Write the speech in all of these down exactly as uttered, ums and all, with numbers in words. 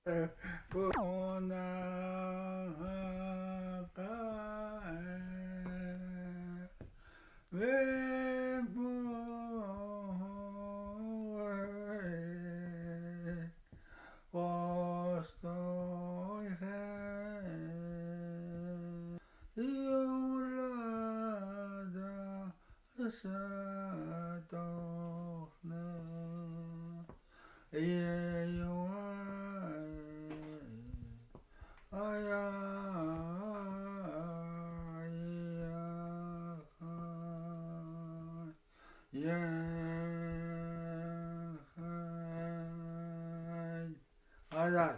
Ayar.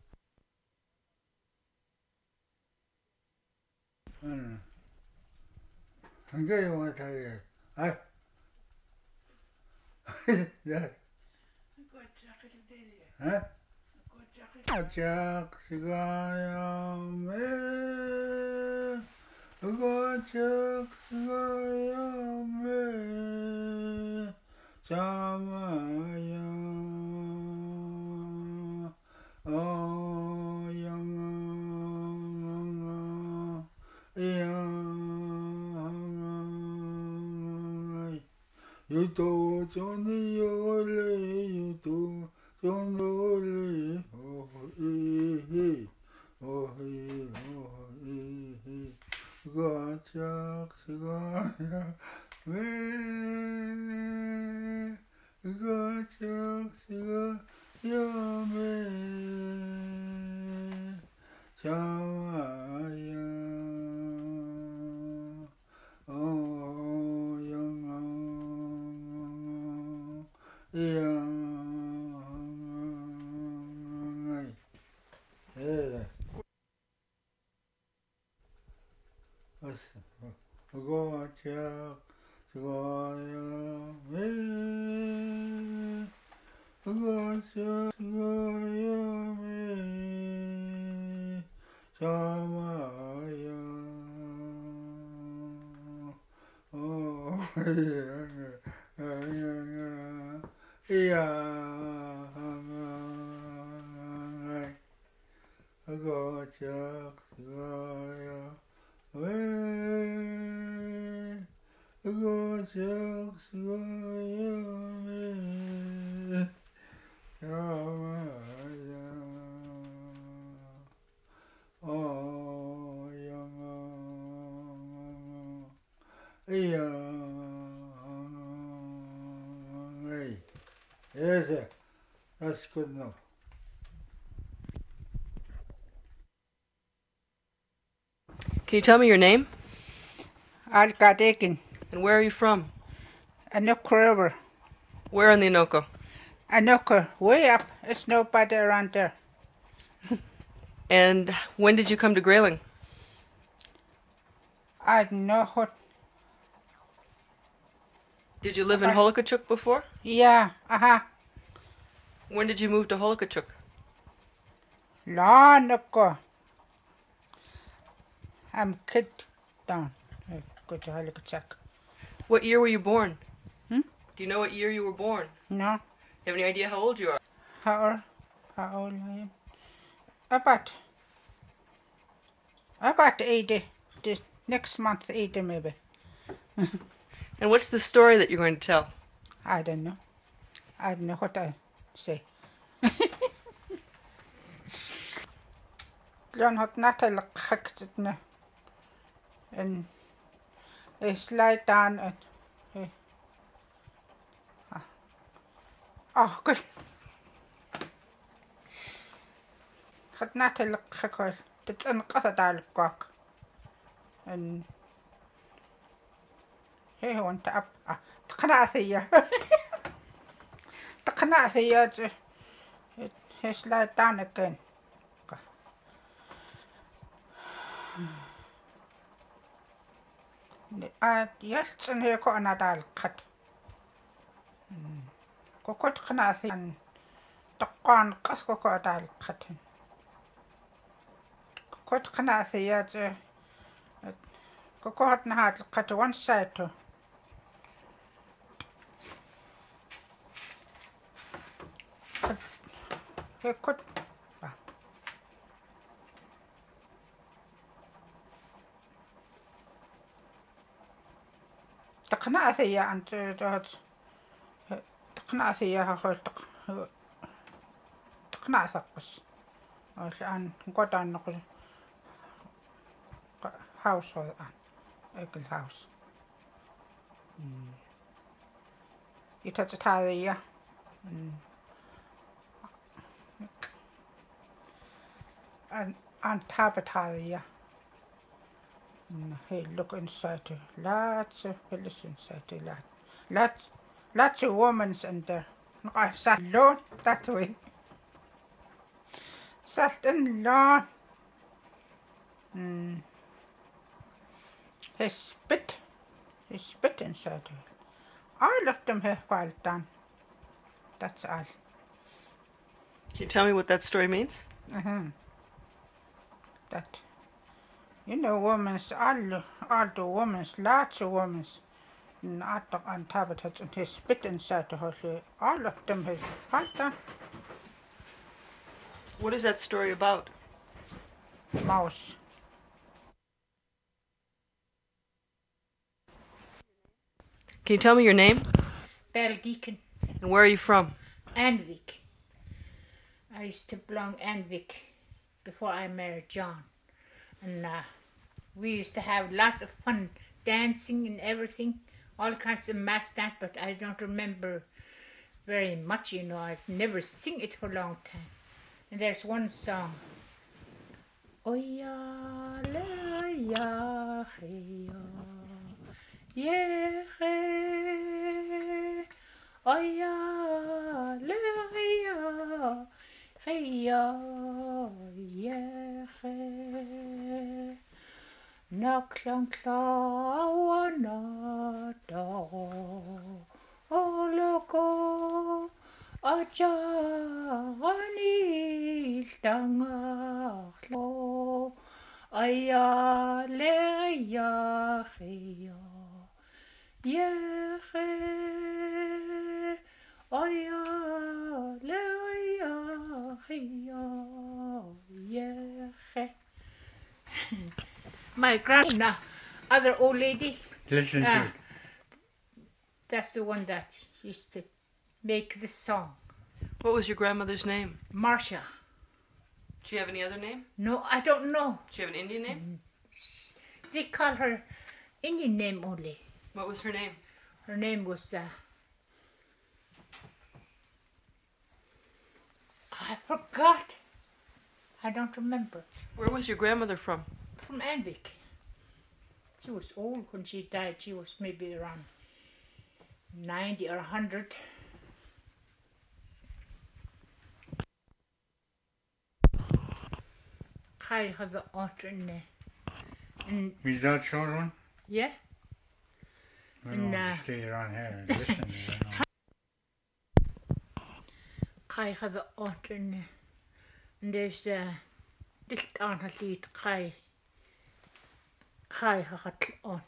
Hmm. Hangi yung tayo? Ay. Ya. Ha? Acak sigayame. Acak sigayame. Samaya. Oh yang yang yuto choni yole yuto chonole oh eh oh eh oh eh gachak sigaya me gachak sigaya me Samaya oh yang yang eh as go cha go ya me go cha go ya me Samaya oh yeah go cha go ya me go cha go ya me Samaya oh yang yang yes that's good enough. Can you tell me your name? Alkadekin, And where are you from? Anoka River. Where in the Anoka? Anoka, way up. It's nobody around there. And when did you come to Grayling? I don't know what. Did you live in Okay. Holokachuk before? Yeah, aha. When did you move to Holokachuk? Long ago. I'm kid down. I Go to Halichak. What year were you born? Hmm? Do you know what year you were born? No, You have any idea how old you are? how old? How old I am? About. About eighty. This next month, eighty maybe. And what's the story that you're going to tell? I don't know. I don't know what I say. John had not a look hacked it now. And I slide down and. eh, ah. Oh, good. Had not a look hackers. It's an qasad cock. And he went up. Ah, Tkanathiya. Tkanathiya. He slide down again. Ah, yes, and he got another cut. Kokot Tkanathiyan. Takan Kaskokadal cut. Kokot Tkanathiya. Kokot Nahat cut one side to. He could. تقنعثيا أنت تقعد تقنعثيا هقول تق تقنعثك بس الآن قطعا نقول هاوس الآن أكل هاوس يتجتاذيا أن أن تابتاذيا Hey, look inside her. Lots of pillows inside her. Lot, lots, lots of women's in there. I sat alone that way. Sat in alone. Mm. He spit. He spit inside her. I looked him here while done. That's all. Can you tell me what that story means? Mm-hmm. That. You know, women's, all, all the women's, lots of women's. And I took on top of it and he spit inside the house. I looked him his while What is that story about? mouse. Can you tell me your name? Belle Deacon, And where are you from? Anvik. I used to belong Anvik before I married John. And uh, we used to have lots of fun dancing and everything, all kinds of mass dance, but I don't remember very much, you know. I've never sing it for a long time. And there's one song. Oya le ya he ye he oya le ya he ye he na klang klawa na da o loko aja ani tanga lo aya le ya he ye he aya le ya he ye he. My grandma, other old lady, Listen Ah. to it. that's the one that used to make this song. What was your grandmother's name? Marcia. Do you have any other name? No, I don't know. Do you have an Indian name? They call her Indian name only. What was her name? Her name was, uh, I forgot. I don't remember. Where was your grandmother from? From Anvik. She was old when she died. She was maybe around ninety or one hundred. Kai had the otter in there. And Without children? yeah, I don't want Nah. to stay around here and listen to it. No. Kai had the otter in there. And there's uh, little on her lead, Kai. Kai had on.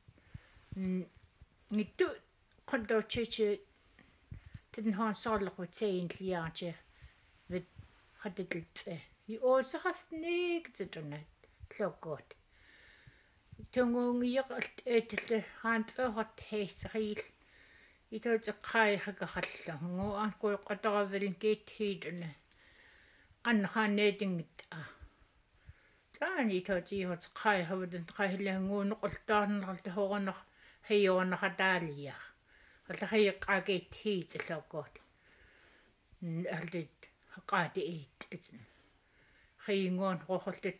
Ni do kondo chichi didn't han solak with saying liaje with had it lit. You also have nig to do it. So good. Tungung yak at the hands of hot haze heel. It was a kai hagahalla. Go on go at all the gate hidden. And han netting it. Tan it was you was kai haven't kai langun or done of the horn of hay on a hadalia. At the hay agate heat so good. I did got to eat, isn't Haying on what the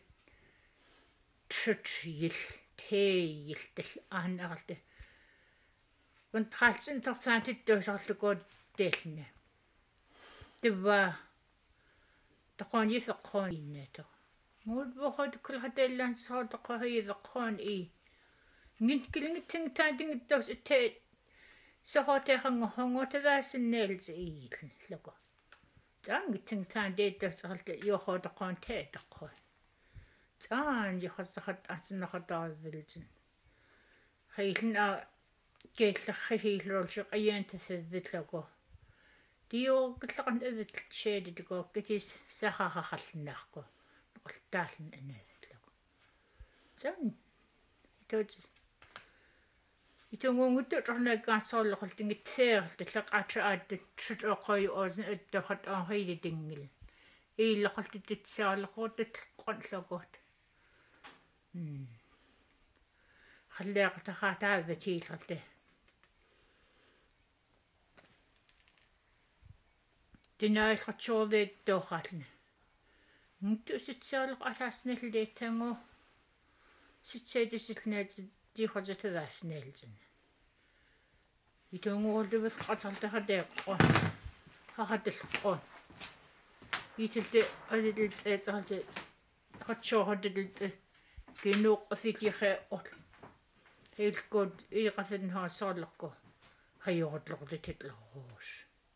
church tail and all the when Patson to fancy does all the good deathne. The wa the con is a con in it. Would what could have the lands how the cohy the con e. Nint killing a thing tending it does it take. So hot a hung hung out of that and nails eaten. Look. Dang ting tan did does all the your hot the con take the coin. Tan you has the hot as in the hot dog religion. Hayden a get the heel roll shock a yent the logo. Do you get on the shade to go get his saha halnako? Dalton in it. Son, it was Itungunguttu tornagaasorloqul tingitseerta tlaqaatra aatta trut oqoy oosna attaqat aanhayli tingil. Iillaqalti titsiaarloquutat qonloqut. Hmm. Khalleaqtaqaataava tiilqatte. Tinailqatsuorveet toqalna. Nguttu sitsiaarloq alaasnalleettangu sitseetisilnaat tiiqatatavaasnaaltin. Itungуулluvat qatartaqateeqqua haqatallqua. Itilte alilt eetarlte qatsuoratilt kinuuqqasitiqa ol. Heilkut iiqasanhaa soorloqqu hajuqutloqutititlerruus.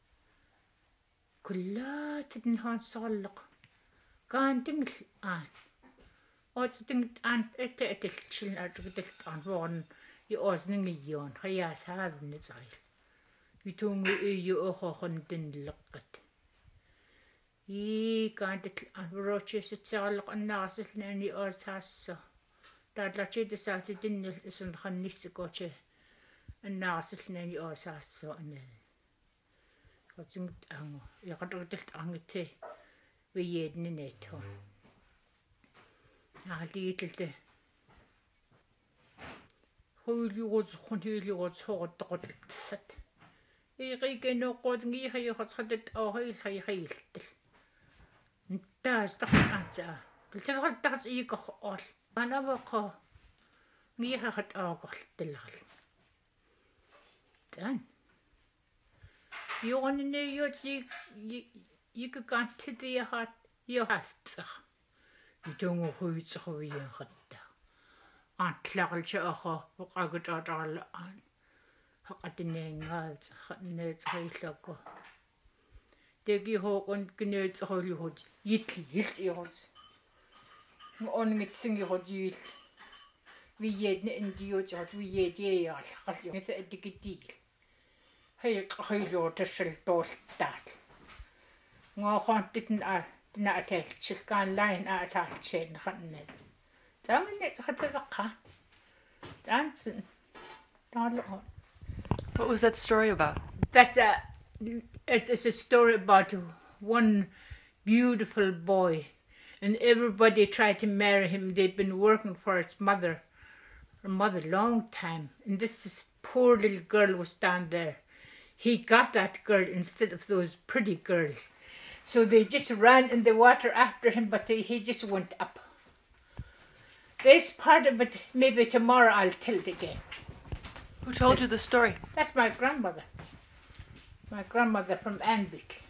Kullaatatnhaa soorloq kaantingil aan. Oottingit aan ette etelchiln atukitelt aan vuorn i oosningiyuun hayaathaavnitsail. Vitungu iyu oqoqon tinleqqat. I kaantit aan vurochisitsiarloq annaarsilnaani oostaasso. Taatlachiitasaati tinnil isun qannissikoche annaarsilnaani oosaasso anal. Qotsingut aangu iqatukitelt aangitte viyeetnineethu. Aaliitilte huiliuut khunhiiliuut hoqottaqotlsat. Iqikeenoqqut ngiihajuqatsqatat auhil hayihailtal. Ntaas taqaatsa. Tilqartaqs iiqoq anavaqo ngiihahat aaqortillal. Tan. Юонинеёт иккаантитиахаат иохаалтсаа. Итунгу хуитсеруиеқатта. Атлақалча аха оқагутаатаарла аан. Хақатинеангаат ханнеэтриллакку. Теги хоокон кинеэтруллухут итли илтиорус. Мооннгитсингирут иил. Виетне индиотиот виетеяал қаллингифа атикитиил. Hei qahilo tassal tooltaat. Ngoqontitn a naataltsilkaan lain aataltseen qannal. Tamannet qataqqa. Tansin. Taalo. What was that story about? That's a it is a story about one beautiful boy and everybody tried to marry him. They'd been working for his mother her mother long time and this poor little girl was down there. He got that girl instead of those pretty girls. So they just ran in the water after him, but they, he just went up. There's part of it, maybe tomorrow I'll tell it again. Who told you the story? That's my grandmother. My grandmother from Anvik.